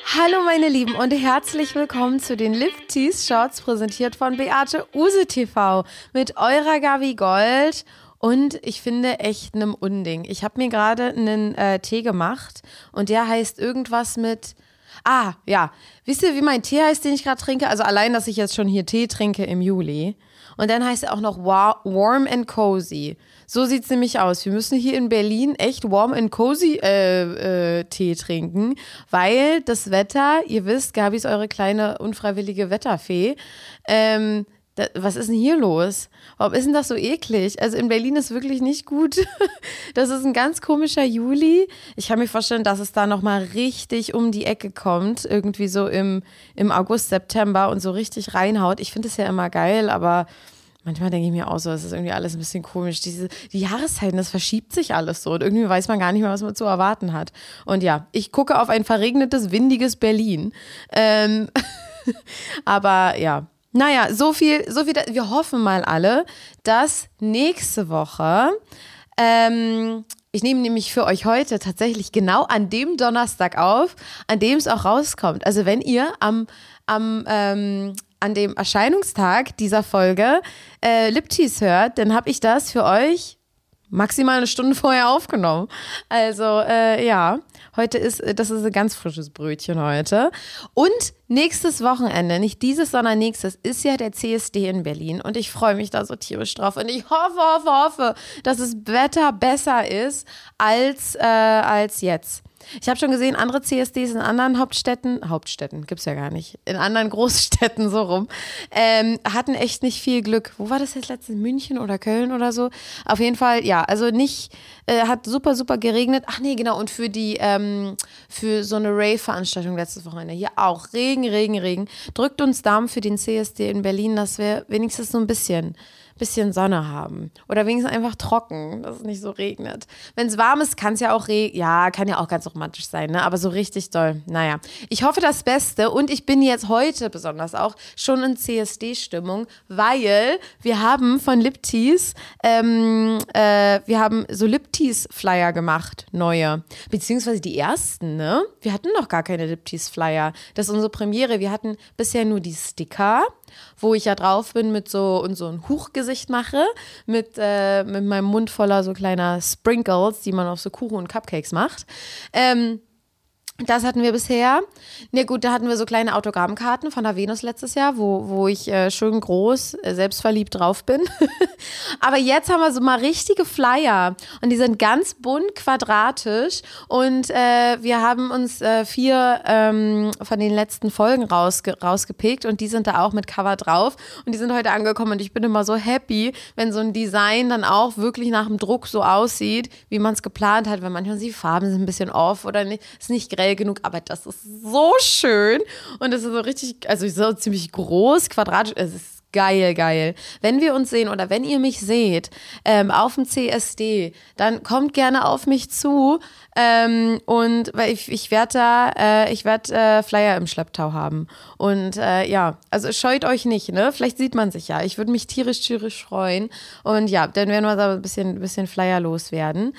Hallo meine Lieben und herzlich willkommen zu den Liptease Shorts, präsentiert von Beate Uhse TV mit eurer Gabi Gold und ich finde echt einem Unding. Ich habe mir gerade einen Tee gemacht und der heißt irgendwas mit, wisst ihr, wie mein Tee heißt, den ich gerade trinke? Also allein, dass ich jetzt schon hier Tee trinke im Juli. Und dann heißt er auch noch Warm and Cozy. So sieht es nämlich aus. Wir müssen hier in Berlin echt Warm and Cozy Tee trinken, weil das Wetter, ihr wisst, Gabi ist eure kleine unfreiwillige Wetterfee. Was ist denn hier los? Warum ist denn das so eklig? Also in Berlin ist wirklich nicht gut. Das ist ein ganz komischer Juli. Ich kann mir vorstellen, dass es da nochmal richtig um die Ecke kommt. Irgendwie so im August, September und so richtig reinhaut. Ich finde es ja immer geil, aber manchmal denke ich mir auch so, es ist irgendwie alles ein bisschen komisch. Die Jahreszeiten, das verschiebt sich alles so. Und irgendwie weiß man gar nicht mehr, was man zu erwarten hat. Und ja, ich gucke auf ein verregnetes, windiges Berlin. Aber ja. Naja, so viel, wir hoffen mal alle, dass nächste Woche, ich nehme nämlich für euch heute tatsächlich genau an dem Donnerstag auf, an dem es auch rauskommt. Also wenn ihr an dem Erscheinungstag dieser Folge Liptease hört, dann habe ich das für euch maximal eine Stunde vorher aufgenommen. Also das ist ein ganz frisches Brötchen heute. Und nächstes Wochenende, nicht dieses, sondern nächstes, ist ja der CSD in Berlin. Und ich freue mich da so tierisch drauf. Und ich hoffe, dass das Wetter besser ist als jetzt. Ich habe schon gesehen, andere CSDs in anderen Hauptstädten gibt's ja gar nicht, in anderen Großstädten so rum, hatten echt nicht viel Glück. Wo war das jetzt letztens? München oder Köln oder so? Auf jeden Fall, ja, also nicht, hat super, super geregnet. Ach nee, genau, und für so eine Rave-Veranstaltung letztes Wochenende, hier auch Regen. Drückt uns Daumen für den CSD in Berlin, dass wir wenigstens so ein bisschen Sonne haben. Oder wenigstens einfach trocken, dass es nicht so regnet. Wenn es warm ist, kann es ja auch kann ja auch ganz romantisch sein, ne? Aber so richtig doll. Naja, ich hoffe das Beste und ich bin jetzt heute besonders auch schon in CSD-Stimmung, weil wir haben von Liptease, wir haben so Liptease-Flyer gemacht, neue. Beziehungsweise die ersten, ne? Wir hatten noch gar keine Liptease-Flyer. Das ist unsere Premiere. Wir hatten bisher nur die Sticker, wo ich ja drauf bin und so ein Huchgesicht mache, mit meinem Mund voller so kleiner Sprinkles, die man auf so Kuchen und Cupcakes macht. Das hatten wir bisher. Na gut, da hatten wir so kleine Autogrammkarten von der Venus letztes Jahr, wo ich schön groß, selbstverliebt drauf bin. Aber jetzt haben wir so mal richtige Flyer und die sind ganz bunt, quadratisch und wir haben uns 4 von den letzten Folgen rausgepickt und die sind da auch mit Cover drauf und die sind heute angekommen und ich bin immer so happy, wenn so ein Design dann auch wirklich nach dem Druck so aussieht, wie man es geplant hat, weil manchmal die Farben sind ein bisschen off oder ist nicht grell genug, aber das ist so schön und es ist so richtig, also so ziemlich groß, quadratisch, es ist geil. Wenn wir uns sehen oder wenn ihr mich seht auf dem CSD, dann kommt gerne auf mich zu und weil ich werde Flyer im Schlepptau haben und also scheut euch nicht, ne? Vielleicht sieht man sich ja. Ich würde mich tierisch freuen und ja, dann werden wir da ein bisschen Flyer loswerden.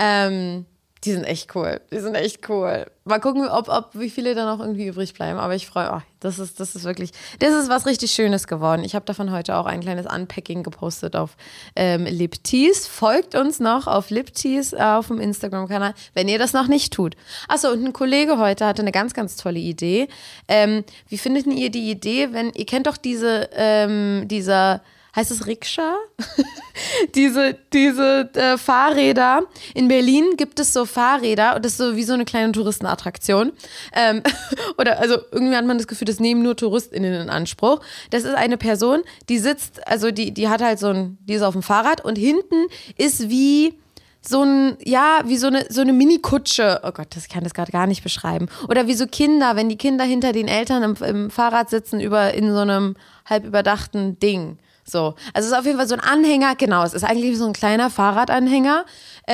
Die sind echt cool. Mal gucken, wie viele da noch irgendwie übrig bleiben. Aber ich freue mich, das ist was richtig Schönes geworden. Ich habe davon heute auch ein kleines Unpacking gepostet auf Liptease. Folgt uns noch auf Liptease auf dem Instagram-Kanal, wenn ihr das noch nicht tut. Achso, und ein Kollege heute hatte eine ganz, ganz tolle Idee. Wie findet ihr die Idee, ihr kennt doch dieser heißt es Rikscha? diese Fahrräder. In Berlin gibt es so Fahrräder und das ist so wie so eine kleine Touristenattraktion. Oder also irgendwie hat man das Gefühl, das nehmen nur TouristInnen in Anspruch. Das ist eine Person, die sitzt, also die hat halt die ist auf dem Fahrrad und hinten ist wie so eine Mini-Kutsche. Oh Gott, ich kann das gerade gar nicht beschreiben. Oder wie so Kinder, wenn die Kinder hinter den Eltern im Fahrrad sitzen in so einem halb überdachten Ding. So, also es ist auf jeden Fall so ein Anhänger, genau, es ist eigentlich so ein kleiner Fahrradanhänger,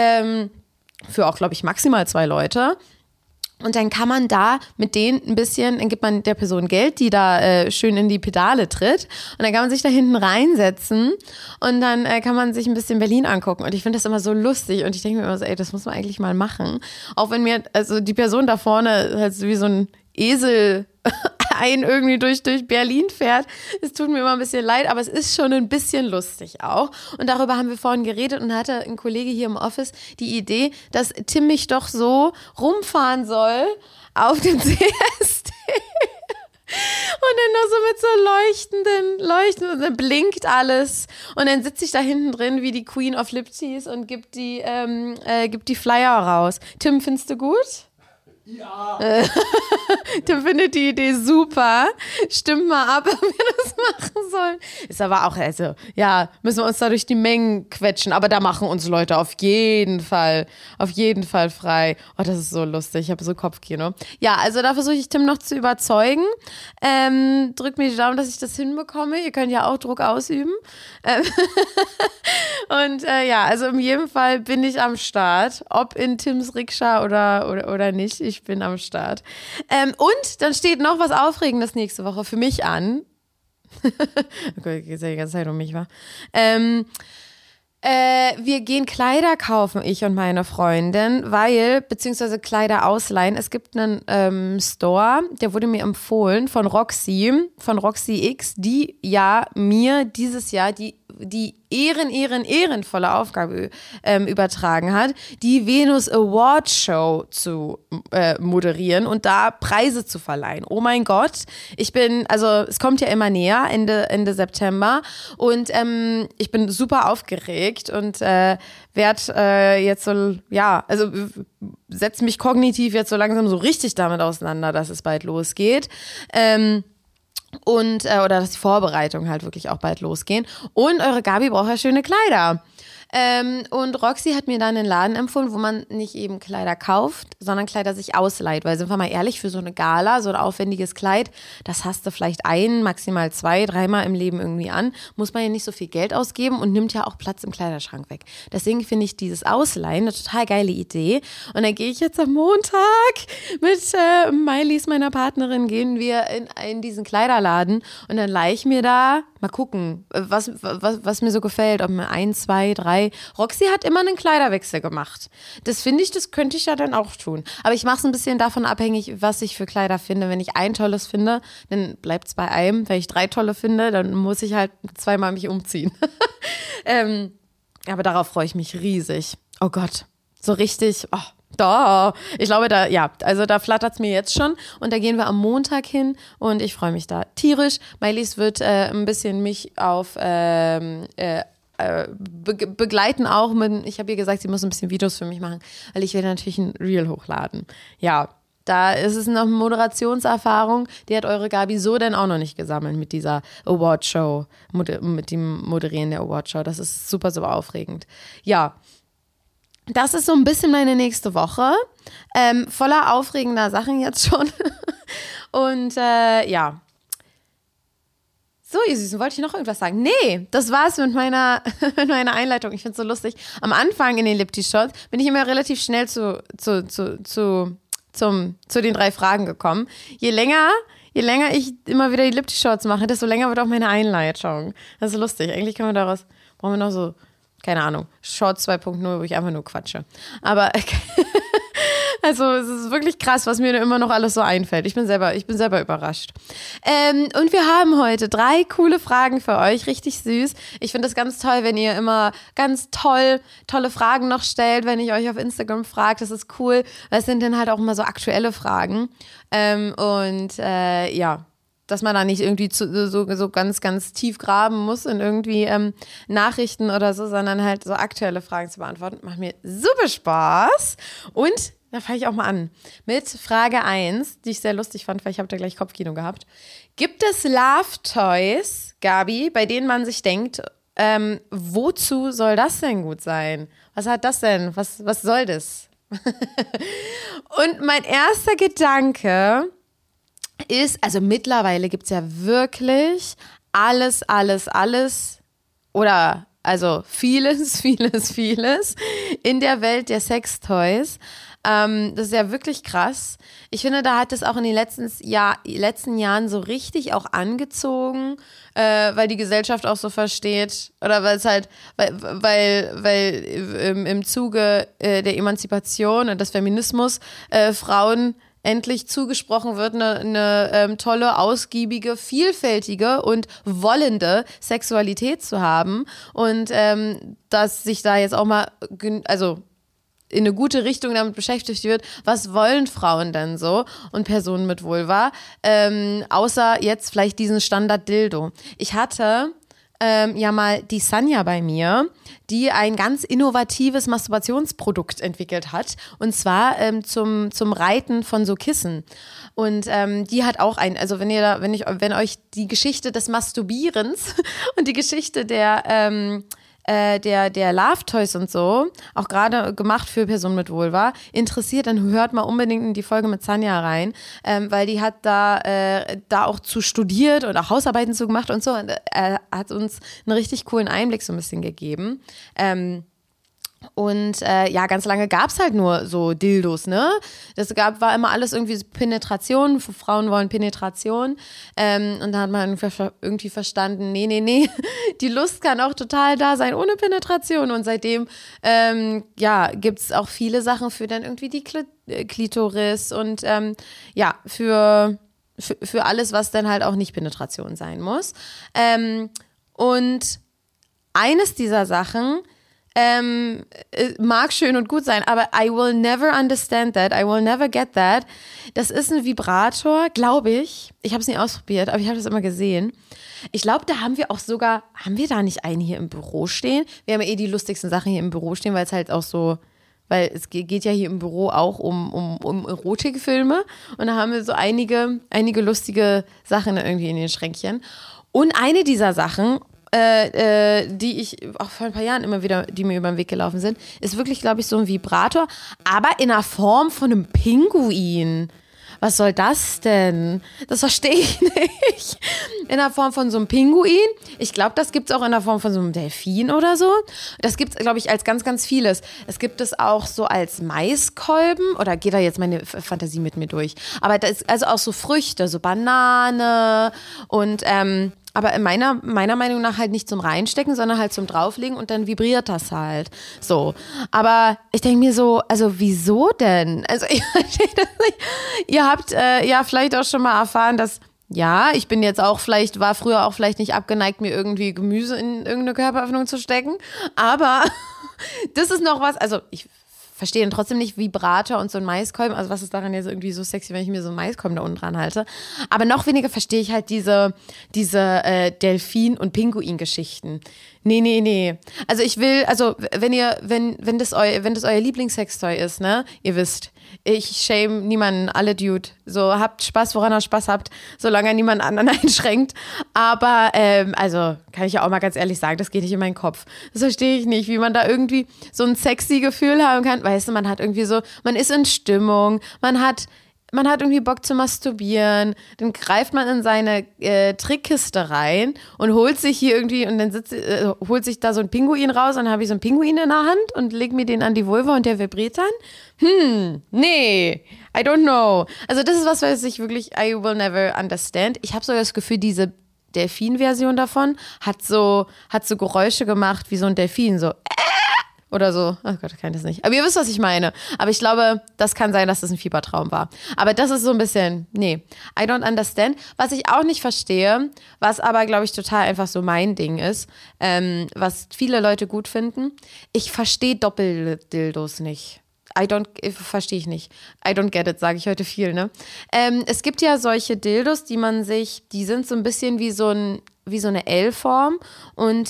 für auch, glaube ich, maximal 2 Leute. Und dann kann man da mit denen dann gibt man der Person Geld, die da schön in die Pedale tritt. Und dann kann man sich da hinten reinsetzen und dann kann man sich ein bisschen Berlin angucken. Und ich finde das immer so lustig und ich denke mir immer so, ey, das muss man eigentlich mal machen. Auch wenn mir, also die Person da vorne halt so wie so ein Esel irgendwie durch Berlin fährt. Es tut mir immer ein bisschen leid, aber es ist schon ein bisschen lustig auch. Und darüber haben wir vorhin geredet und hatte ein Kollege hier im Office die Idee, dass Tim mich doch so rumfahren soll auf dem CSD. Und dann noch so mit so leuchtenden, und dann blinkt alles. Und dann sitze ich da hinten drin wie die Queen of Liptease und gibt die Flyer raus. Tim, findest du gut? Ja. Tim findet die Idee super. Stimmt mal ab, ob wir das machen sollen. Ist aber auch, also, ja, müssen wir uns da durch die Mengen quetschen. Aber da machen uns Leute auf jeden Fall frei. Oh, das ist so lustig. Ich habe so Kopfkino. Ja, also da versuche ich Tim noch zu überzeugen. Drückt mir die Daumen, dass ich das hinbekomme. Ihr könnt ja auch Druck ausüben. Und ja, also in jedem Fall bin ich am Start. Ob in Tims Rikscha oder nicht. Ich bin am Start. Und dann steht noch was Aufregendes nächste Woche für mich an. Okay, geht ja die ganze Zeit um mich, wa? Wir gehen Kleider kaufen, ich und meine Freundin, beziehungsweise Kleider ausleihen. Es gibt einen Store, der wurde mir empfohlen von Roxy X, die ja mir dieses Jahr die ehrenvolle Aufgabe übertragen hat, die Venus Award Show zu moderieren und da Preise zu verleihen. Oh mein Gott, es kommt ja immer näher, Ende September und ich bin super aufgeregt und werde jetzt so, ja, also setze mich kognitiv jetzt so langsam so richtig damit auseinander, dass es bald losgeht. Oder dass die Vorbereitungen halt wirklich auch bald losgehen. Und eure Gabi braucht ja schöne Kleider. Und Roxy hat mir dann einen Laden empfohlen, wo man nicht eben Kleider kauft, sondern Kleider sich ausleiht. Weil, sind wir mal ehrlich, für so eine Gala, so ein aufwendiges Kleid, das hast du vielleicht maximal 2, 3 Mal im Leben irgendwie an. Muss man ja nicht so viel Geld ausgeben und nimmt ja auch Platz im Kleiderschrank weg. Deswegen finde ich dieses Ausleihen eine total geile Idee. Und dann gehe ich jetzt am Montag mit Miley's, meiner Partnerin, gehen wir in diesen Kleiderladen und dann leihe ich mir da, mal gucken, was mir so gefällt, ob mir 1, 2, 3. Roxy hat immer einen Kleiderwechsel gemacht. Das finde ich, das könnte ich ja dann auch tun. Aber ich mache es ein bisschen davon abhängig, was ich für Kleider finde. Wenn ich ein tolles finde, dann bleibt es bei einem. Wenn ich 3 tolle finde, dann muss ich halt 2-mal mich umziehen. Aber darauf freue ich mich riesig. Oh Gott, so richtig, oh. Da, ich glaube, da flattert es mir jetzt schon und da gehen wir am Montag hin und ich freue mich da tierisch. Miley's wird ein bisschen mich auf begleiten auch ich habe ihr gesagt, sie muss ein bisschen Videos für mich machen, weil ich will natürlich ein Reel hochladen. Ja, da ist es noch eine Moderationserfahrung, die hat eure Gabi so denn auch noch nicht gesammelt mit dieser Awardshow, mit dem Moderieren der Awardshow. Das ist super, super aufregend. Ja, das ist so ein bisschen meine nächste Woche. Voller aufregender Sachen jetzt schon. Und ja. So, ihr Süßen, wollte ich noch irgendwas sagen? Nee, das war's mit meiner Einleitung. Ich finde es so lustig. Am Anfang in den Lipti-Shots bin ich immer relativ schnell zu den 3 Fragen gekommen. Je länger ich immer wieder die Lipti-Shots mache, desto länger wird auch meine Einleitung. Das ist lustig. Eigentlich brauchen wir noch so, keine Ahnung, Shorts 2.0, wo ich einfach nur quatsche. Aber also es ist wirklich krass, was mir immer noch alles so einfällt. Ich bin selber überrascht. Und wir haben heute 3 coole Fragen für euch, richtig süß. Ich finde es ganz toll, wenn ihr immer ganz tolle Fragen noch stellt, wenn ich euch auf Instagram fragt. Das ist cool, weil es sind dann halt auch immer so aktuelle Fragen. Ja, dass man da nicht irgendwie so ganz, ganz tief graben muss in irgendwie Nachrichten oder so, sondern halt so aktuelle Fragen zu beantworten. Macht mir super Spaß. Und da fange ich auch mal an mit Frage 1, die ich sehr lustig fand, weil ich habe da gleich Kopfkino gehabt. Gibt es Love Toys, Gabi, bei denen man sich denkt, wozu soll das denn gut sein? Was hat das denn? Was soll das? Und mein erster Gedanke ist, also mittlerweile gibt es ja wirklich alles oder also vieles in der Welt der Sextoys. Das ist ja wirklich krass. Ich finde, da hat es auch in den letzten Jahren so richtig auch angezogen, weil die Gesellschaft auch so versteht oder weil es halt, weil im Zuge der Emanzipation und des Feminismus Frauen endlich zugesprochen wird, eine tolle, ausgiebige, vielfältige und wollende Sexualität zu haben und dass sich da jetzt auch mal, also in eine gute Richtung damit beschäftigt wird, was wollen Frauen denn so und Personen mit Vulva, außer jetzt vielleicht diesen Standard-Dildo. Ich hatte ja mal die Sanja bei mir, die ein ganz innovatives Masturbationsprodukt entwickelt hat und zwar zum Reiten von so Kissen. Und die hat auch also wenn euch die Geschichte des Masturbierens und die Geschichte der Love Toys und so, auch gerade gemacht für Personen mit Vulva, interessiert, dann hört mal unbedingt in die Folge mit Sanja rein, weil die hat da auch zu studiert und auch Hausarbeiten zu gemacht und so und hat uns einen richtig coolen Einblick so ein bisschen gegeben. Und ja, ganz lange gab es halt nur so Dildos, ne? War immer alles irgendwie Penetration, Frauen wollen Penetration. Und da hat man irgendwie verstanden, nee, die Lust kann auch total da sein ohne Penetration. Und seitdem, ja, gibt es auch viele Sachen für dann irgendwie die Klitoris und ja, für alles, was dann halt auch nicht Penetration sein muss. Und eines dieser Sachen mag schön und gut sein, aber I will never understand that, I will never get that. Das ist ein Vibrator, glaube ich. Ich habe es nie ausprobiert, aber ich habe das immer gesehen. Ich glaube, da haben wir auch sogar, haben wir da nicht einen hier im Büro stehen? Wir haben ja die lustigsten Sachen hier im Büro stehen, weil es halt auch so, weil es geht ja hier im Büro auch um Erotikfilme und da haben wir so einige lustige Sachen irgendwie in den Schränkchen. Und eine dieser Sachen, die ich auch vor ein paar Jahren immer wieder, die mir über den Weg gelaufen sind, ist wirklich, glaube ich, so ein Vibrator, aber in der Form von einem Pinguin. Was soll das denn? Das verstehe ich nicht. In der Form von so einem Pinguin. Ich glaube, das gibt es auch in der Form von so einem Delfin oder so. Das gibt es, glaube ich, als ganz, ganz vieles. Es gibt es auch so als Maiskolben. Oder geht da jetzt meine Fantasie mit mir durch? Aber das ist also auch so Früchte, so Banane und aber in meiner Meinung nach halt nicht zum Reinstecken, sondern halt zum Drauflegen und dann vibriert das halt. So. Aber ich denke mir so, also wieso denn? Also ich verstehe das nicht. Ihr habt ja vielleicht auch schon mal erfahren, dass, ja, ich bin jetzt auch war früher auch vielleicht nicht abgeneigt, mir irgendwie Gemüse in irgendeine Körperöffnung zu stecken. Aber das ist noch was, also ich verstehe dann trotzdem nicht Vibrator und so ein Maiskolben. Also was ist daran jetzt irgendwie so sexy, wenn ich mir so einen Maiskolben da unten dran halte. Aber noch weniger verstehe ich halt diese Delfin- und Pinguin-Geschichten. Nee. Also ich will, wenn das euer Lieblingssextoy ist, ne, ihr wisst, ich shame niemanden, alle Dude. So, habt Spaß, woran ihr Spaß habt, solange ihr niemanden anderen einschränkt. Aber, also, kann ich ja auch mal ganz ehrlich sagen, das geht nicht in meinen Kopf. Das verstehe ich nicht, wie man da irgendwie so ein sexy Gefühl haben kann. Weißt du, man hat irgendwie so, man ist in Stimmung, man hat irgendwie Bock zu masturbieren, dann greift man in seine Trickkiste rein und holt sich hier irgendwie und dann holt sich da so ein Pinguin raus und dann habe ich so einen Pinguin in der Hand und leg mir den an die Vulva und der vibriert dann. Nee, I don't know. Also das ist was ich wirklich, I will never understand. Ich habe so das Gefühl, diese Delfin-Version davon hat so Geräusche gemacht wie so ein Delfin, so oder so. Oh Gott, ich kann das nicht. Aber ihr wisst, was ich meine. Aber ich glaube, das kann sein, dass das ein Fiebertraum war. Aber das ist so ein bisschen, nee, I don't understand. Was ich auch nicht verstehe, was aber, glaube ich, total einfach so mein Ding ist, was viele Leute gut finden, ich verstehe Doppeldildos nicht. Verstehe ich nicht. I don't get it, sage ich heute viel, ne? Es gibt ja solche Dildos, die sind so ein bisschen wie so eine L-Form und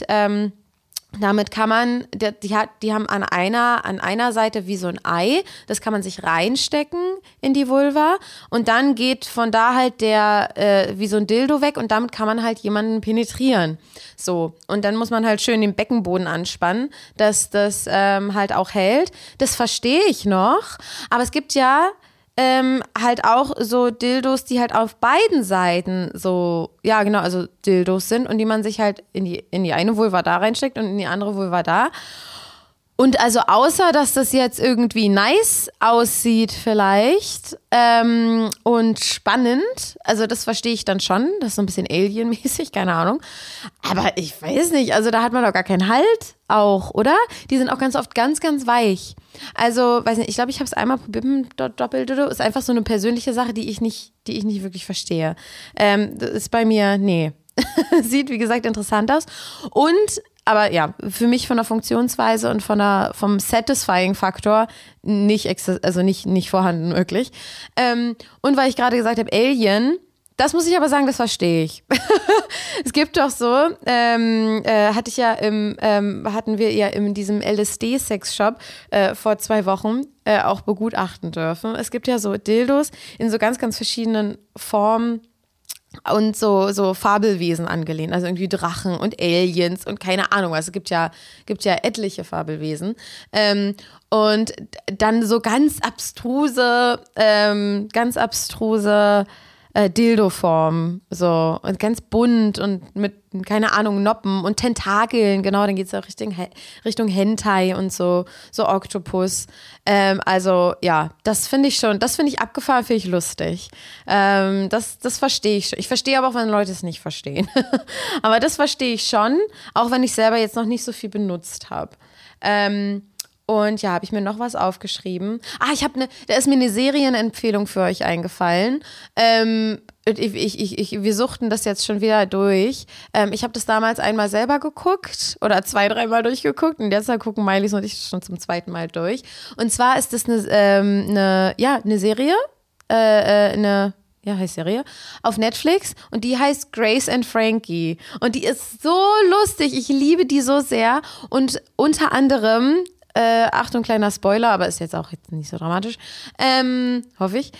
damit kann man, die haben an einer Seite wie so ein Ei, das kann man sich reinstecken in die Vulva und dann geht von da halt wie so ein Dildo weg und damit kann man halt jemanden penetrieren. So, und dann muss man halt schön den Beckenboden anspannen, dass das halt auch hält. Das verstehe ich noch, aber es gibt ja halt auch so Dildos, die halt auf beiden Seiten so, ja genau, also Dildos sind und die man sich halt in die eine Vulva da reinsteckt und in die andere Vulva da. Und also außer, dass das jetzt irgendwie nice aussieht vielleicht und spannend, also das verstehe ich dann schon, das ist so ein bisschen Alien-mäßig, keine Ahnung. Aber ich weiß nicht, also da hat man doch gar keinen Halt auch, oder? Die sind auch ganz oft ganz, ganz weich. Also, weiß nicht, ich glaube, ich habe es einmal probiert mit Doppeldildo. Ist einfach so eine persönliche Sache, die ich nicht wirklich verstehe. Das ist bei mir, nee. Sieht, wie gesagt, interessant aus. Aber ja, für mich von der Funktionsweise und vom Satisfying-Faktor nicht vorhanden wirklich. Und weil ich gerade gesagt habe, Alien, das muss ich aber sagen, das verstehe ich. Es gibt doch so, hatten wir ja in diesem LSD-Sex-Shop vor 2 Wochen auch begutachten dürfen. Es gibt ja so Dildos in so ganz, ganz verschiedenen Formen und so Fabelwesen angelehnt, also irgendwie Drachen und Aliens und keine Ahnung was. Es gibt ja etliche Fabelwesen. Und dann so ganz abstruse Dildo-Form, so, und ganz bunt und mit, keine Ahnung, Noppen und Tentakeln, genau, dann geht es auch Richtung Hentai und so Oktopus. Also, ja, das finde ich abgefahren, finde ich lustig. Das verstehe ich schon. Ich verstehe aber auch, wenn Leute es nicht verstehen. Aber das verstehe ich schon, auch wenn ich selber jetzt noch nicht so viel benutzt habe. Und ja, habe ich mir noch was aufgeschrieben. Da ist mir eine Serienempfehlung für euch eingefallen. Wir suchten das jetzt schon wieder durch. Ich habe das damals einmal selber geguckt oder 2-3 Mal durchgeguckt und deshalb gucken Miley's und ich schon zum 2. Mal durch. Und zwar ist das eine Serie, heißt Serie, auf Netflix und die heißt Grace and Frankie und die ist so lustig, ich liebe die so sehr und unter anderem Achtung, kleiner Spoiler, aber ist jetzt nicht so dramatisch, hoffe ich,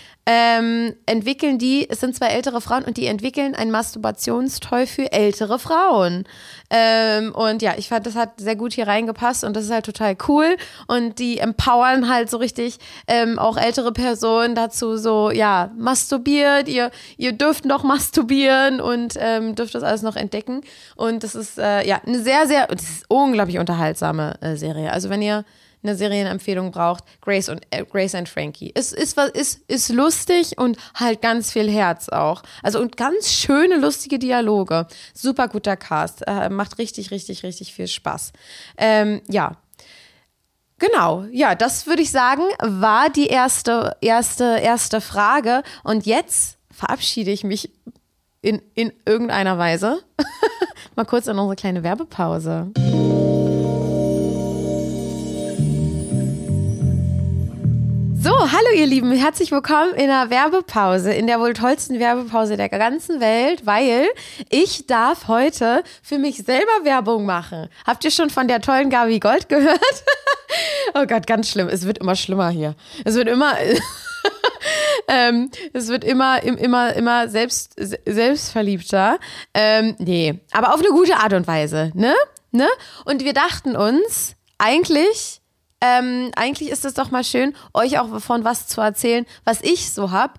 es sind 2 ältere Frauen und die entwickeln ein Masturbationstoy für ältere Frauen. Und ja, ich fand, das hat sehr gut hier reingepasst und das ist halt total cool und die empowern halt so richtig auch ältere Personen dazu so, ja, masturbiert, ihr dürft noch masturbieren und dürft das alles noch entdecken und das ist eine sehr, sehr, das ist unglaublich unterhaltsame Serie. Also wenn ihr eine Serienempfehlung braucht, Grace and Frankie. Ist lustig und halt ganz viel Herz auch. Also und ganz schöne, lustige Dialoge. Super guter Cast. Macht richtig, richtig, richtig viel Spaß. Ja. Genau. Ja, das würde ich sagen, war die erste Frage. Und jetzt verabschiede ich mich in irgendeiner Weise. Mal kurz in unsere kleine Werbepause. So, hallo ihr Lieben, herzlich willkommen in der Werbepause, in der wohl tollsten Werbepause der ganzen Welt, weil ich darf heute für mich selber Werbung machen. Habt ihr schon von der tollen Gabi Gold gehört? Oh Gott, ganz schlimm, es wird immer schlimmer hier. Es wird immer selbstverliebter. Nee, aber auf eine gute Art und Weise, ne? Und wir dachten uns, eigentlich ist es doch mal schön, euch auch von was zu erzählen, was ich so habe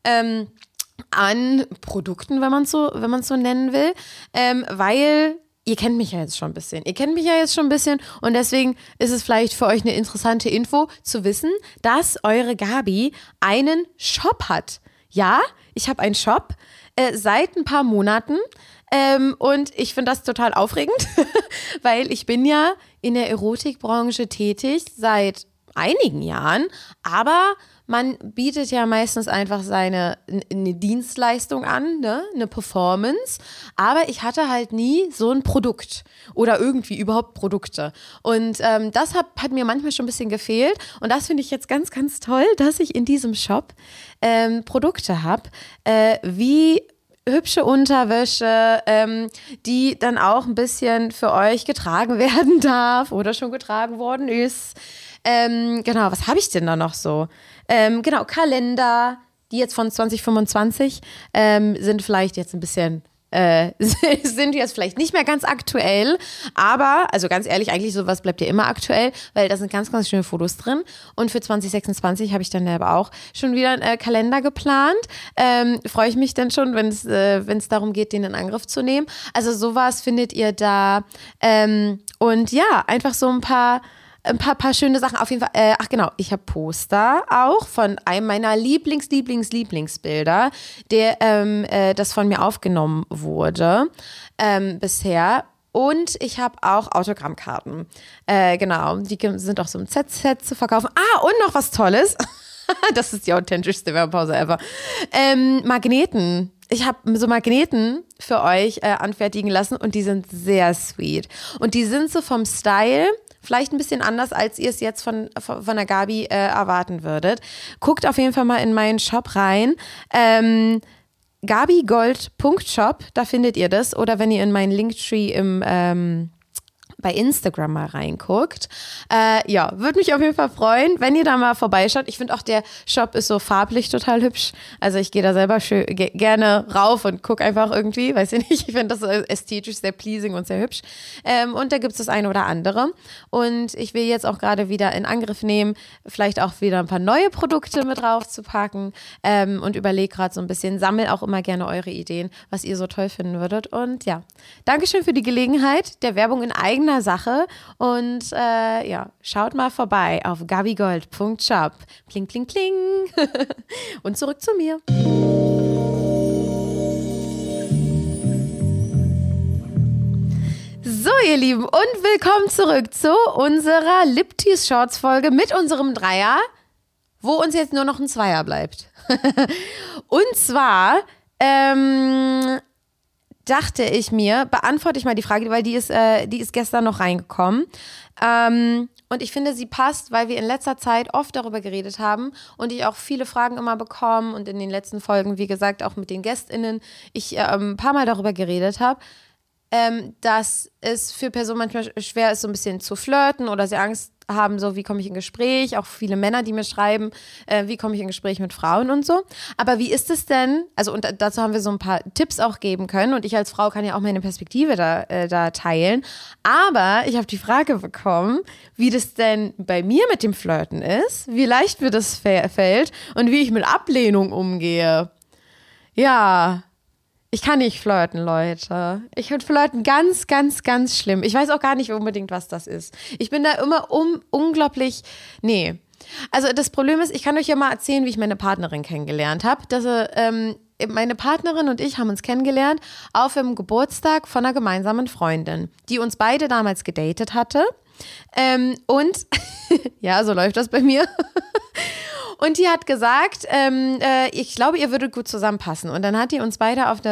an Produkten, wenn man es so nennen will, weil ihr kennt mich ja jetzt schon ein bisschen. Und deswegen ist es vielleicht für euch eine interessante Info zu wissen, dass eure Gabi einen Shop hat. Ja, ich habe einen Shop seit ein paar Monaten. Und ich finde das total aufregend, weil ich bin ja in der Erotikbranche tätig seit einigen Jahren, aber man bietet ja meistens einfach eine Dienstleistung an, ne? Eine Performance, aber ich hatte halt nie so ein Produkt oder irgendwie überhaupt Produkte und das hat mir manchmal schon ein bisschen gefehlt und das finde ich jetzt ganz, ganz toll, dass ich in diesem Shop Produkte habe, wie hübsche Unterwäsche, die dann auch ein bisschen für euch getragen werden darf oder schon getragen worden ist. Genau, was habe ich denn da noch so? Genau, Kalender, die jetzt von 2025 sind vielleicht jetzt ein bisschen sind jetzt vielleicht nicht mehr ganz aktuell, aber, also ganz ehrlich, eigentlich sowas bleibt ja immer aktuell, weil da sind ganz, ganz schöne Fotos drin und für 2026 habe ich dann aber auch schon wieder einen Kalender geplant. Freue ich mich dann schon, wenn es darum geht, den in Angriff zu nehmen. Also sowas findet ihr da und ja, einfach so ein paar ein paar schöne Sachen. Auf jeden Fall, ach genau, ich habe Poster auch von einem meiner Lieblingsbilder, das von mir aufgenommen wurde bisher. Und ich habe auch Autogrammkarten. Genau, die sind auch so im Z-Set zu verkaufen. Und noch was Tolles. Das ist die authentischste Werbepause ever. Magneten. Ich habe so Magneten für euch anfertigen lassen und die sind sehr sweet. Und die sind so vom Style vielleicht ein bisschen anders, als ihr es jetzt von der Gabi erwarten würdet. Guckt auf jeden Fall mal in meinen Shop rein. gabigold.shop, da findet ihr das. Oder wenn ihr in meinen Linktree bei Instagram mal reinguckt. Würde mich auf jeden Fall freuen, wenn ihr da mal vorbeischaut. Ich finde auch, der Shop ist so farblich total hübsch. Also ich gehe da selber gerne rauf und gucke einfach irgendwie, weiß ich nicht, ich finde das ästhetisch sehr pleasing und sehr hübsch. Und da gibt es das eine oder andere. Und ich will jetzt auch gerade wieder in Angriff nehmen, vielleicht auch wieder ein paar neue Produkte mit draufzupacken und überlege gerade so ein bisschen, sammle auch immer gerne eure Ideen, was ihr so toll finden würdet. Und ja, Dankeschön für die Gelegenheit der Werbung in eigener Sache und schaut mal vorbei auf gabigold.shop. Pling, pling, pling. Und zurück zu mir. So, ihr Lieben, und willkommen zurück zu unserer Liptease Shorts Folge mit unserem Dreier, wo uns jetzt nur noch ein Zweier bleibt. Und zwar dachte ich mir, beantworte ich mal die Frage, weil die ist gestern noch reingekommen. Und ich finde, sie passt, weil wir in letzter Zeit oft darüber geredet haben und ich auch viele Fragen immer bekommen und in den letzten Folgen, wie gesagt, auch mit den GästInnen, ich ein paar Mal darüber geredet habe, dass es für Personen manchmal schwer ist, so ein bisschen zu flirten oder sie Angst haben, so wie komme ich in Gespräch, auch viele Männer, die mir schreiben, wie komme ich in Gespräch mit Frauen und so. Aber wie ist es denn, also und dazu haben wir so ein paar Tipps auch geben können und ich als Frau kann ja auch meine Perspektive da teilen, aber ich habe die Frage bekommen, wie das denn bei mir mit dem Flirten ist, wie leicht mir das fällt und wie ich mit Ablehnung umgehe. Ja, ich kann nicht flirten, Leute. Ich finde Flirten ganz, ganz, ganz schlimm. Ich weiß auch gar nicht unbedingt, was das ist. Ich bin da immer unglaublich, nee. Also das Problem ist, ich kann euch ja mal erzählen, wie ich meine Partnerin kennengelernt habe. Meine Partnerin und ich haben uns kennengelernt auf dem Geburtstag von einer gemeinsamen Freundin, die uns beide damals gedatet hatte. Und ja, so läuft das bei mir. Und die hat gesagt, ich glaube, ihr würdet gut zusammenpassen. Und dann hat die uns beide auf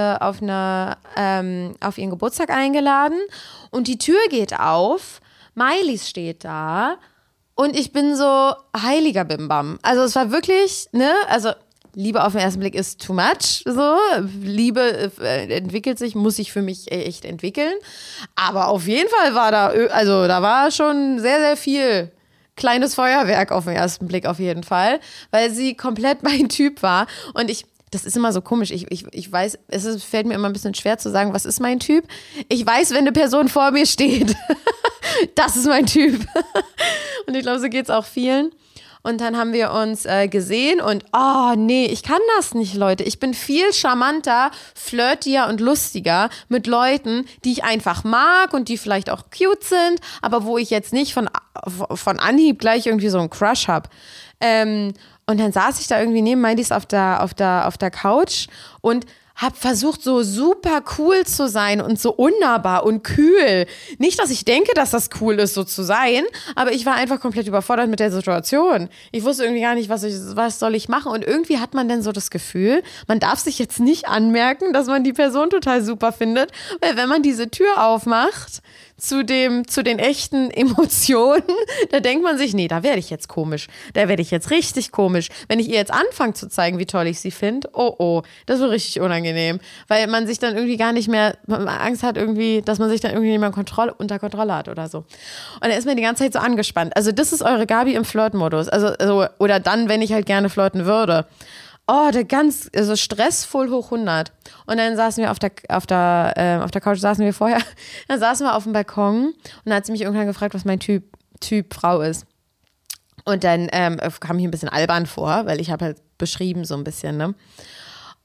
ihren Geburtstag eingeladen. Und die Tür geht auf, Miley's steht da. Und ich bin so heiliger Bimbam. Also es war wirklich, ne, also Liebe auf den ersten Blick ist too much. So. Liebe entwickelt sich, muss sich für mich echt entwickeln. Aber auf jeden Fall war da war schon sehr, sehr viel kleines Feuerwerk auf den ersten Blick auf jeden Fall, weil sie komplett mein Typ war und das ist immer so komisch, ich weiß, fällt mir immer ein bisschen schwer zu sagen, was ist mein Typ? Ich weiß, wenn eine Person vor mir steht, das ist mein Typ und ich glaube, so geht es auch vielen. Und dann haben wir uns gesehen und oh nee, ich kann das nicht, Leute. Ich bin viel charmanter, flirtier und lustiger mit Leuten, die ich einfach mag und die vielleicht auch cute sind, aber wo ich jetzt nicht von Anhieb gleich irgendwie so einen Crush habe. Und dann saß ich da irgendwie neben Miley's auf der Couch und habe versucht, so super cool zu sein und so unnahbar und kühl. Nicht, dass ich denke, dass das cool ist, so zu sein, aber ich war einfach komplett überfordert mit der Situation. Ich wusste irgendwie gar nicht, was soll ich machen. Und irgendwie hat man dann so das Gefühl, man darf sich jetzt nicht anmerken, dass man die Person total super findet, weil wenn man diese Tür aufmacht zu den echten Emotionen, da denkt man sich, nee, da werde ich jetzt komisch. Da werde ich jetzt richtig komisch. Wenn ich ihr jetzt anfange zu zeigen, wie toll ich sie finde, oh, das wird richtig unangenehm. Weil man sich dann irgendwie gar nicht mehr, Angst hat irgendwie, dass man sich dann irgendwie nicht mehr unter Kontrolle hat oder so. Und dann ist man die ganze Zeit so angespannt. Also das ist eure Gabi im Flirtmodus. Also oder dann, wenn ich halt gerne flirten würde. Oh, also stressvoll hoch 100. Und dann saßen wir auf der Couch, saßen wir vorher, dann saßen wir auf dem Balkon und dann hat sie mich irgendwann gefragt, was mein Typ Frau ist. Und dann kam ich ein bisschen albern vor, weil ich habe halt beschrieben so ein bisschen, ne?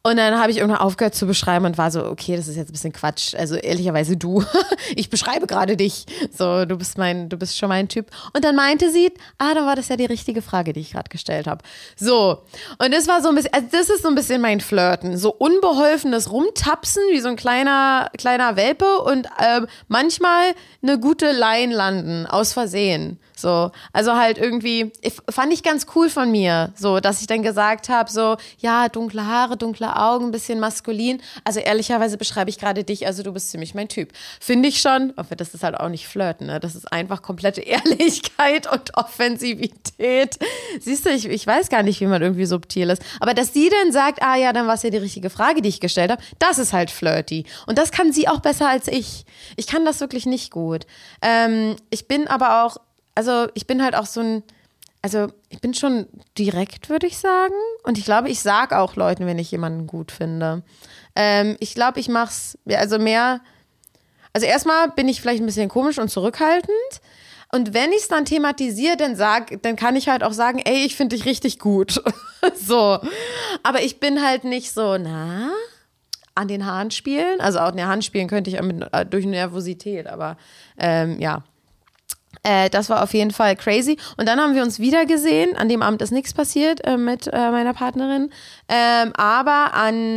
Und dann habe ich irgendwann aufgehört zu beschreiben und war so, okay, das ist jetzt ein bisschen Quatsch. Also ehrlicherweise du, ich beschreibe gerade dich. So, du bist schon mein Typ. Und dann meinte sie, dann war das ja die richtige Frage, die ich gerade gestellt habe. So, und das war so ein bisschen, also das ist so ein bisschen mein Flirten. So unbeholfenes Rumtapsen, wie so ein kleiner Welpe und manchmal eine gute Line landen, aus Versehen. So, also halt irgendwie, fand ich ganz cool von mir, so, dass ich dann gesagt habe, so, ja, dunkle Haare, dunkle Augen, ein bisschen maskulin. Also ehrlicherweise beschreibe ich gerade dich, also du bist ziemlich mein Typ. Finde ich schon, aber das ist halt auch nicht Flirten, ne? Das ist einfach komplette Ehrlichkeit und Offensivität. Siehst du, ich weiß gar nicht, wie man irgendwie subtil ist. Aber dass sie dann sagt, ja, dann war es ja die richtige Frage, die ich gestellt habe, das ist halt flirty. Und das kann sie auch besser als ich. Ich kann das wirklich nicht gut. Ich bin aber auch, also ich bin halt auch ich bin schon direkt, würde ich sagen. Und ich glaube, ich sage auch Leuten, wenn ich jemanden gut finde. Ich glaube, ich mache es, also erstmal bin ich vielleicht ein bisschen komisch und zurückhaltend. Und wenn ich es dann thematisiere, dann kann ich halt auch sagen, ey, ich finde dich richtig gut. So. Aber ich bin halt nicht so, an den Haaren spielen. Also auch an den Haaren spielen könnte ich durch Nervosität, aber ja. Das war auf jeden Fall crazy. Und dann haben wir uns wieder gesehen. An dem Abend ist nichts passiert mit meiner Partnerin. Aber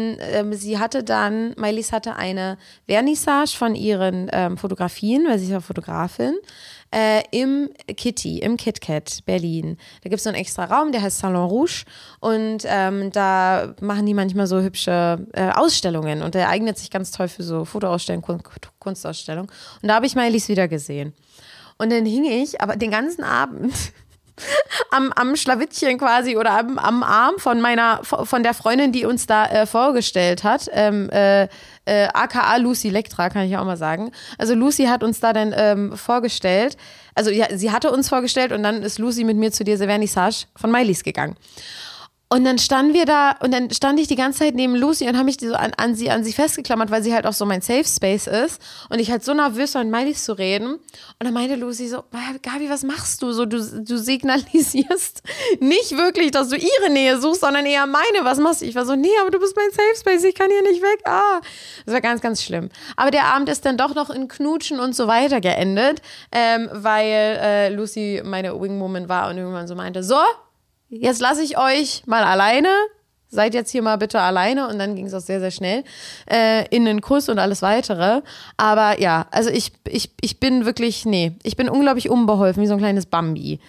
Maëlys hatte eine Vernissage von ihren Fotografien, weil sie ist ja Fotografin, im KitKat Berlin. Da gibt es so einen extra Raum, der heißt Salon Rouge. Und da machen die manchmal so hübsche Ausstellungen. Und der eignet sich ganz toll für so Fotoausstellungen, Kunstausstellungen. Und da habe ich Maëlys wieder gesehen. Und dann hing ich aber den ganzen Abend am Schlawittchen quasi oder am Arm von der Freundin, die uns da vorgestellt hat, aka Lucy Lectra, kann ich auch mal sagen. Also Lucy hat uns da dann vorgestellt, also ja, sie hatte uns vorgestellt und dann ist Lucy mit mir zu dieser Vernissage von Maëlys gegangen. Und dann standen wir da und dann stand ich die ganze Zeit neben Lucy und habe mich so an sie festgeklammert, weil sie halt auch so mein Safe Space ist. Und ich halt so nervös war, mit Maëlys zu reden. Und dann meinte Lucy so, Gabi, was machst du? So, du signalisierst nicht wirklich, dass du ihre Nähe suchst, sondern eher meine. Was machst du? Ich war so, nee, aber du bist mein Safe Space, ich kann hier nicht weg. Das war ganz, ganz schlimm. Aber der Abend ist dann doch noch in Knutschen und so weiter geendet, weil Lucy meine Wingwoman war und irgendwann so meinte, so, jetzt lasse ich euch mal alleine, seid jetzt hier mal bitte alleine und dann ging es auch sehr, sehr schnell in den Kuss und alles weitere. Aber ja, also ich bin wirklich, ich bin unglaublich unbeholfen, wie so ein kleines Bambi.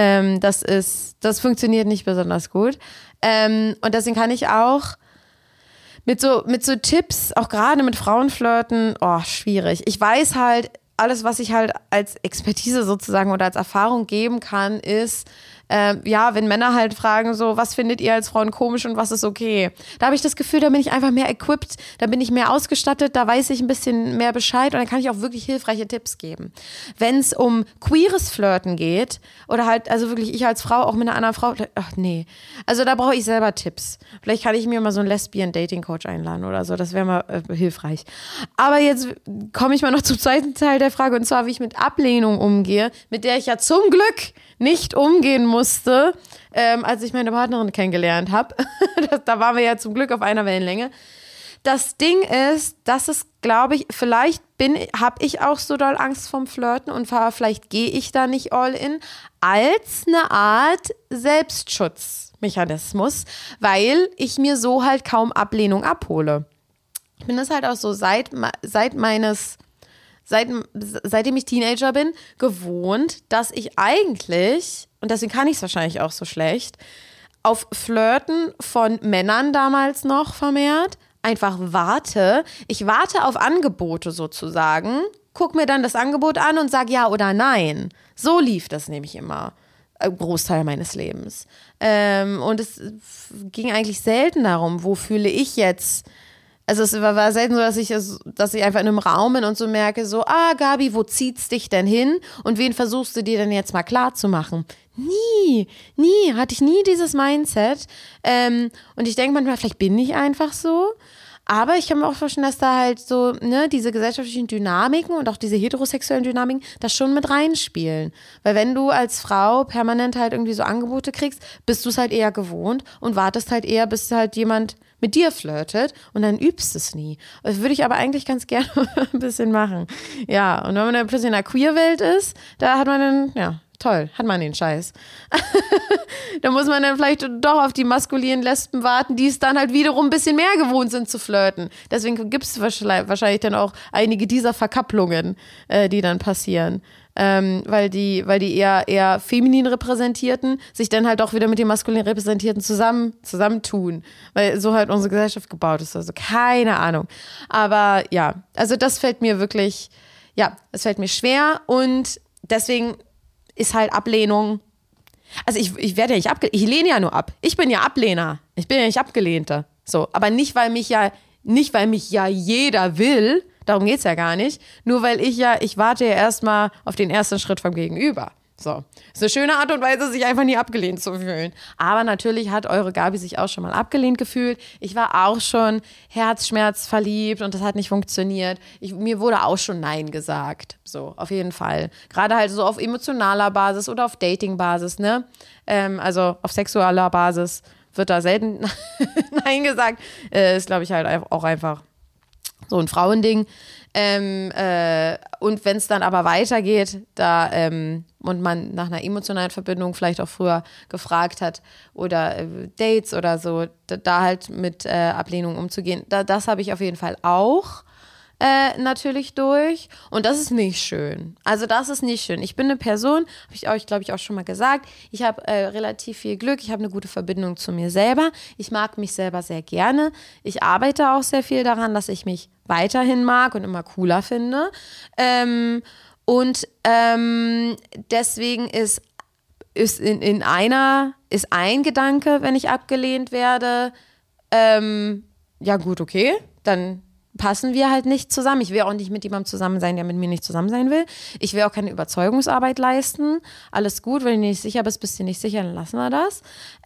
Das funktioniert nicht besonders gut. Und deswegen kann ich auch mit so Tipps, auch gerade mit Frauenflirten, schwierig. Ich weiß halt, alles, was ich halt als Expertise sozusagen oder als Erfahrung geben kann, ist, wenn Männer halt fragen so, was findet ihr als Frauen komisch und was ist okay? Da habe ich das Gefühl, da bin ich einfach mehr equipped, da bin ich mehr ausgestattet, da weiß ich ein bisschen mehr Bescheid und dann kann ich auch wirklich hilfreiche Tipps geben. Wenn es um queeres Flirten geht oder halt, also wirklich ich als Frau auch mit einer anderen Frau, nee. Also da brauche ich selber Tipps. Vielleicht kann ich mir mal so einen Lesbian-Dating-Coach einladen oder so, das wäre mal hilfreich. Aber jetzt komme ich mal noch zum zweiten Teil der Frage und zwar, wie ich mit Ablehnung umgehe, mit der ich ja zum Glück nicht umgehen musste, als ich meine Partnerin kennengelernt habe. Da waren wir ja zum Glück auf einer Wellenlänge. Das Ding ist, dass es, glaube ich, vielleicht habe ich auch so doll Angst vorm Flirten und vielleicht gehe ich da nicht all in, als eine Art Selbstschutzmechanismus, weil ich mir so halt kaum Ablehnung abhole. Ich bin das halt auch so seitdem ich Teenager bin, gewohnt, dass ich eigentlich, und deswegen kann ich es wahrscheinlich auch so schlecht, auf Flirten von Männern damals noch vermehrt, einfach warte. Ich warte auf Angebote sozusagen, guck mir dann das Angebot an und sag ja oder nein. So lief das nämlich immer. Großteil meines Lebens. Und es ging eigentlich selten darum, wo fühle ich jetzt. Also es war selten so, dass ich einfach in einem Raum bin und so merke, so, Gabi, wo zieht's dich denn hin? Und wen versuchst du dir denn jetzt mal klar zu machen? Nie, hatte ich nie dieses Mindset. Und ich denke manchmal, vielleicht bin ich einfach so. Aber ich kann mir auch vorstellen, dass da halt so, ne, diese gesellschaftlichen Dynamiken und auch diese heterosexuellen Dynamiken da schon mit reinspielen. Weil wenn du als Frau permanent halt irgendwie so Angebote kriegst, bist du es halt eher gewohnt und wartest halt eher, bis halt jemand mit dir flirtet und dann übst es nie. Das würde ich aber eigentlich ganz gerne ein bisschen machen. Ja, und wenn man dann plötzlich in der Queer-Welt ist, da hat man dann, ja, toll, hat man den Scheiß. Da muss man dann vielleicht doch auf die maskulinen Lesben warten, die es dann halt wiederum ein bisschen mehr gewohnt sind zu flirten. Deswegen gibt es wahrscheinlich dann auch einige dieser Verkapplungen, die dann passieren. Weil die eher feminin repräsentierten sich dann halt auch wieder mit den maskulin repräsentierten zusammentun, weil so halt unsere Gesellschaft gebaut ist, also keine Ahnung. Aber ja, also das fällt mir wirklich, ja, es fällt mir schwer und deswegen ist halt Ablehnung, also ich werde ja nicht abgelehnt, ich lehne ja nur ab, ich bin ja Ablehner, ich bin ja nicht Abgelehnte, so, aber nicht, weil mich ja jeder will. Darum geht's ja gar nicht. Nur weil ich warte ja erstmal auf den ersten Schritt vom Gegenüber. So. Ist eine schöne Art und Weise, sich einfach nie abgelehnt zu fühlen. Aber natürlich hat eure Gabi sich auch schon mal abgelehnt gefühlt. Ich war auch schon Herzschmerz verliebt und das hat nicht funktioniert. Mir wurde auch schon Nein gesagt. So, auf jeden Fall. Gerade halt so auf emotionaler Basis oder auf Dating-Basis, ne? Also auf sexueller Basis wird da selten Nein gesagt. Ist, glaube ich, halt auch einfach so ein Frauending. Und wenn es dann aber weitergeht, und man nach einer emotionalen Verbindung vielleicht auch früher gefragt hat oder Dates oder so, da halt mit Ablehnung umzugehen, das habe ich auf jeden Fall auch natürlich durch. Und das ist nicht schön. Also das ist nicht schön. Ich bin eine Person, habe ich euch, glaube ich, auch schon mal gesagt, ich habe relativ viel Glück, ich habe eine gute Verbindung zu mir selber. Ich mag mich selber sehr gerne. Ich arbeite auch sehr viel daran, dass ich mich weiterhin mag und immer cooler finde. Deswegen ist ein Gedanke, wenn ich abgelehnt werde, ja gut, okay, dann passen wir halt nicht zusammen. Ich will auch nicht mit jemandem zusammen sein, der mit mir nicht zusammen sein will. Ich will auch keine Überzeugungsarbeit leisten. Alles gut, wenn du nicht sicher bist du nicht sicher, dann lassen wir das.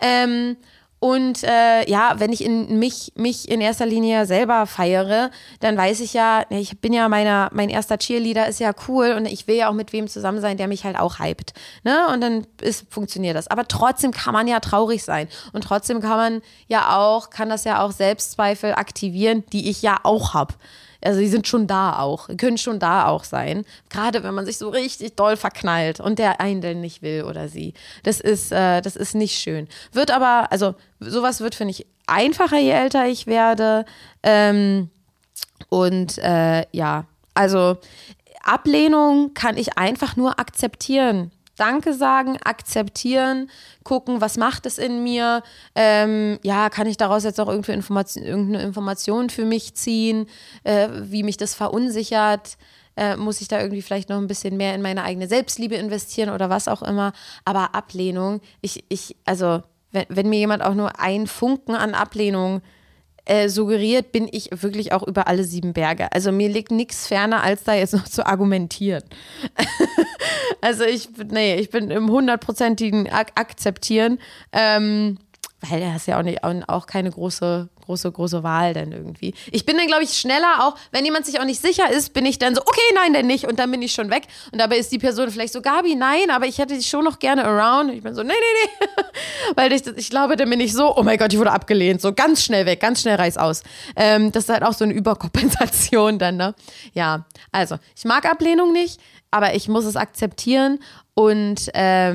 Wenn ich mich in erster Linie selber feiere, dann weiß ich ja, ich bin ja mein erster Cheerleader ist ja cool und ich will ja auch mit wem zusammen sein, der mich halt auch hypt. Ne? Und dann funktioniert das. Aber trotzdem kann man ja traurig sein. Und trotzdem kann das ja auch Selbstzweifel aktivieren, die ich ja auch habe. Also die sind schon da auch, können schon da auch sein. Gerade wenn man sich so richtig doll verknallt und der einen dann nicht will oder sie. Das ist nicht schön. Wird aber, also sowas wird, finde ich, einfacher, je älter ich werde. Also Ablehnung kann ich einfach nur akzeptieren. Danke sagen, akzeptieren, gucken, was macht es in mir, kann ich daraus jetzt auch irgendeine Information für mich ziehen, wie mich das verunsichert, muss ich da irgendwie vielleicht noch ein bisschen mehr in meine eigene Selbstliebe investieren oder was auch immer, aber Ablehnung, wenn mir jemand auch nur einen Funken an Ablehnung suggeriert, bin ich wirklich auch über alle 7 Berge. Also mir liegt nichts ferner, als da jetzt noch zu argumentieren. Also ich bin im 100%igen Akzeptieren, weil er ist ja auch keine große Wahl dann irgendwie. Ich bin dann, glaube ich, schneller auch, wenn jemand sich auch nicht sicher ist, bin ich dann so, okay, nein, denn nicht und dann bin ich schon weg und dabei ist die Person vielleicht so, Gabi, nein, aber ich hätte dich schon noch gerne around. Und ich bin so, nee. Weil ich glaube, dann bin ich so, oh mein Gott, ich wurde abgelehnt, so ganz schnell weg, ganz schnell reiß aus. Das ist halt auch so eine Überkompensation dann, ne? Ja, also, ich mag Ablehnung nicht, aber ich muss es akzeptieren und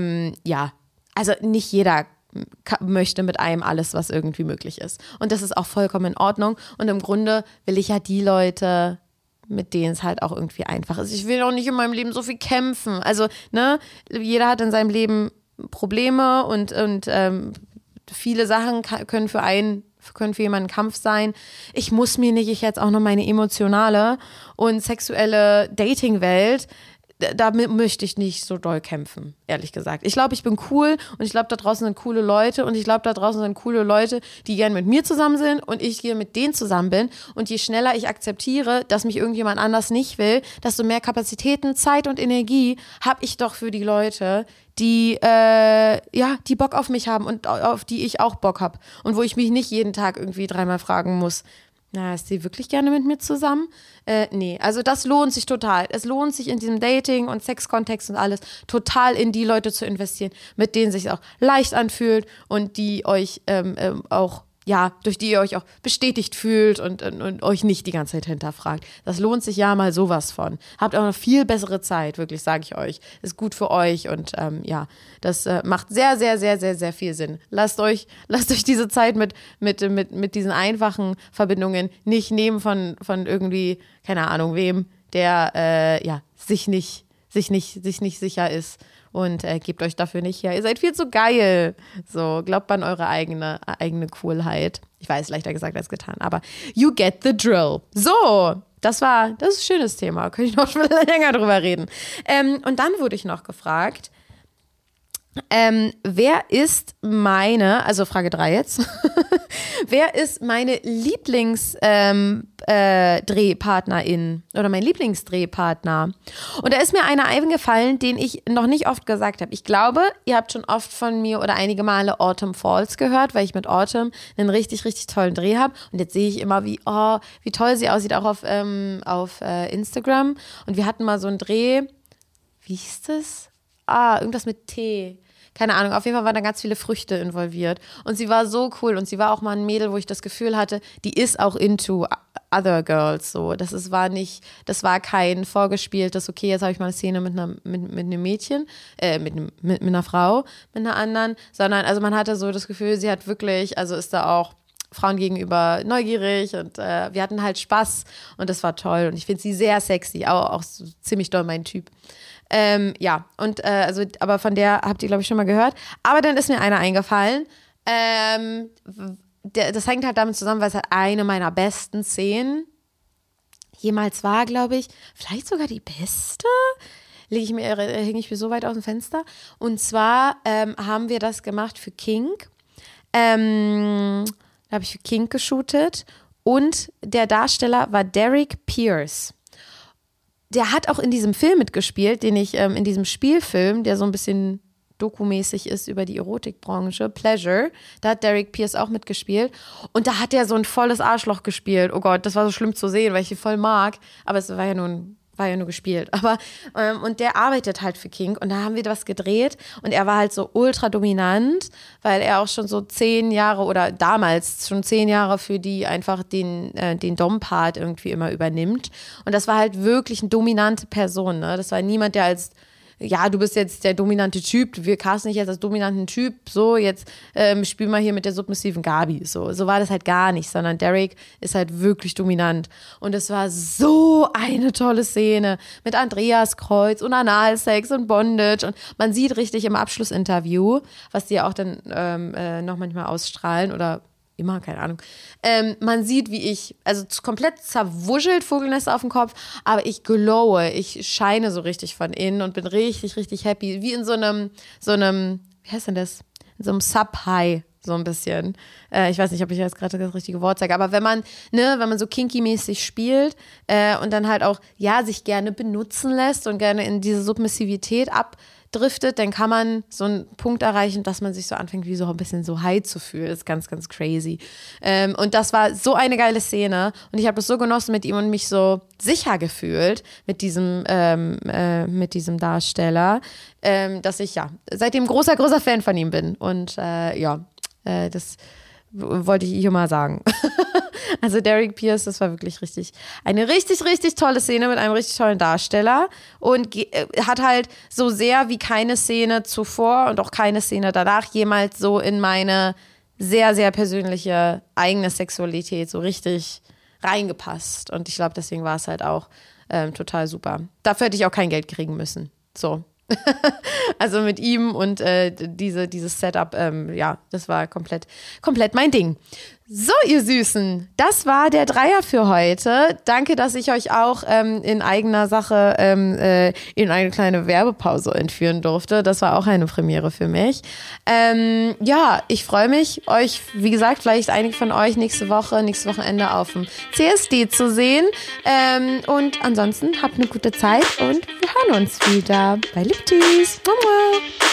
also nicht jeder möchte mit einem alles, was irgendwie möglich ist. Und das ist auch vollkommen in Ordnung. Und im Grunde will ich ja die Leute, mit denen es halt auch irgendwie einfach ist. Ich will auch nicht in meinem Leben so viel kämpfen. Also, ne, jeder hat in seinem Leben Probleme und viele Sachen können für jemanden ein Kampf sein. Ich muss mir nicht, ich jetzt auch noch meine emotionale und sexuelle Dating-Welt, damit möchte ich nicht so doll kämpfen, ehrlich gesagt. Ich glaube, ich bin cool und ich glaube, da draußen sind coole Leute und ich glaube, da draußen sind coole Leute, die gern mit mir zusammen sind und ich gerne mit denen zusammen bin. Und je schneller ich akzeptiere, dass mich irgendjemand anders nicht will, desto mehr Kapazitäten, Zeit und Energie habe ich doch für die Leute, die Bock auf mich haben und auf die ich auch Bock habe. Und wo ich mich nicht jeden Tag irgendwie 3-mal fragen muss, Na, ist sie wirklich gerne mit mir zusammen? Nee, also das lohnt sich total. Es lohnt sich in diesem Dating- und Sexkontext und alles total in die Leute zu investieren, mit denen sich auch leicht anfühlt und die euch auch, ja, durch die ihr euch auch bestätigt fühlt und euch nicht die ganze Zeit hinterfragt. Das lohnt sich ja mal sowas von. Habt auch eine viel bessere Zeit, wirklich, sage ich euch. Ist gut für euch und ja, das macht sehr, sehr, sehr, sehr, sehr viel Sinn. Lasst euch diese Zeit mit diesen einfachen Verbindungen nicht nehmen von irgendwie, keine Ahnung wem, der ja, sich nicht sicher ist. Und gebt euch dafür nicht her. Ihr seid viel zu geil. So, glaubt an eure eigene Coolheit. Ich weiß, leichter gesagt als getan, aber you get the drill. So, das ist ein schönes Thema. Könnte ich noch schon länger drüber reden. Und dann wurde ich noch gefragt, wer ist meine, also Frage 3 jetzt, wer ist meine Lieblingsdrehpartnerin oder mein Lieblingsdrehpartner? Und da ist mir einer eingefallen, den ich noch nicht oft gesagt habe. Ich glaube, ihr habt schon oft von mir oder einige Male Autumn Falls gehört, weil ich mit Autumn einen richtig, richtig tollen Dreh habe. Und jetzt sehe ich immer, wie toll sie aussieht, auch auf Instagram. Und wir hatten mal so einen Dreh, wie hieß das? Irgendwas mit Tee. Keine Ahnung, auf jeden Fall waren da ganz viele Früchte involviert. Und sie war so cool. Und sie war auch mal ein Mädel, wo ich das Gefühl hatte, die ist auch into other girls. So. Das war kein vorgespieltes, okay, jetzt habe ich mal eine Szene mit einem Mädchen, mit einer Frau, mit einer anderen. Sondern, also man hatte so das Gefühl, sie hat wirklich, also ist da auch Frauen gegenüber neugierig und wir hatten halt Spaß und das war toll. Und ich finde sie sehr sexy, auch so ziemlich doll mein Typ. Ja, und aber von der habt ihr, glaube ich, schon mal gehört. Aber dann ist mir einer eingefallen. Das hängt halt damit zusammen, weil es halt eine meiner besten Szenen jemals war, glaube ich. Vielleicht sogar die beste. Hänge ich mir so weit aus dem Fenster. Und zwar haben wir das gemacht für Kink. Da habe ich für Kink geshootet. Und der Darsteller war Derek Pierce. Der hat auch in diesem Film mitgespielt, den ich in diesem Spielfilm, der so ein bisschen dokumäßig ist über die Erotikbranche, Pleasure, da hat Derek Pierce auch mitgespielt und da hat er so ein volles Arschloch gespielt. Oh Gott, das war so schlimm zu sehen, weil ich ihn voll mag, aber es war ja nur gespielt. Aber und der arbeitet halt für Kink und da haben wir was gedreht und er war halt so ultra dominant, weil er auch schon so 10 Jahre oder damals schon 10 Jahre für die einfach den Dom-Part irgendwie immer übernimmt. Und das war halt wirklich eine dominante Person. Ne? Das war niemand, der als ja, du bist jetzt der dominante Typ, wir casten dich jetzt als dominanten Typ, so, jetzt spiel mal hier mit der submissiven Gabi, so war das halt gar nicht, sondern Derek ist halt wirklich dominant und es war so eine tolle Szene mit Andreas Kreuz und Analsex und Bondage und man sieht richtig im Abschlussinterview, was die auch dann noch manchmal ausstrahlen oder immer, keine Ahnung. Man sieht, wie ich, also komplett zerwuschelt, Vogelnester auf dem Kopf, aber ich glowe, ich scheine so richtig von innen und bin richtig, richtig happy. Wie in so einem, wie heißt denn das? In so einem Sub-High, so ein bisschen. Ich weiß nicht, ob ich jetzt gerade das richtige Wort sage, aber wenn man so kinky-mäßig spielt und dann halt auch, ja, sich gerne benutzen lässt und gerne in diese Submissivität abdriftet, dann kann man so einen Punkt erreichen, dass man sich so anfängt, wie so ein bisschen so high zu fühlen. Das ist ganz, ganz crazy. Und das war so eine geile Szene und ich habe das so genossen mit ihm und mich so sicher gefühlt mit diesem Darsteller, dass ich ja seitdem großer, großer Fan von ihm bin. Und das wollte ich hier mal sagen. Also Derek Pierce, das war wirklich eine richtig, richtig tolle Szene mit einem richtig tollen Darsteller und hat halt so sehr wie keine Szene zuvor und auch keine Szene danach jemals so in meine sehr, sehr persönliche eigene Sexualität so richtig reingepasst. Und ich glaube, deswegen war es halt auch total super. Dafür hätte ich auch kein Geld kriegen müssen. So. Also mit ihm und dieses Setup, das war komplett mein Ding. So, ihr Süßen, das war der Dreier für heute. Danke, dass ich euch auch in eigener Sache in eine kleine Werbepause entführen durfte. Das war auch eine Premiere für mich. Ich freue mich, euch, wie gesagt, vielleicht einige von euch nächstes Wochenende auf dem CSD zu sehen. Und ansonsten habt eine gute Zeit und wir hören uns wieder bei Liptease. Mama!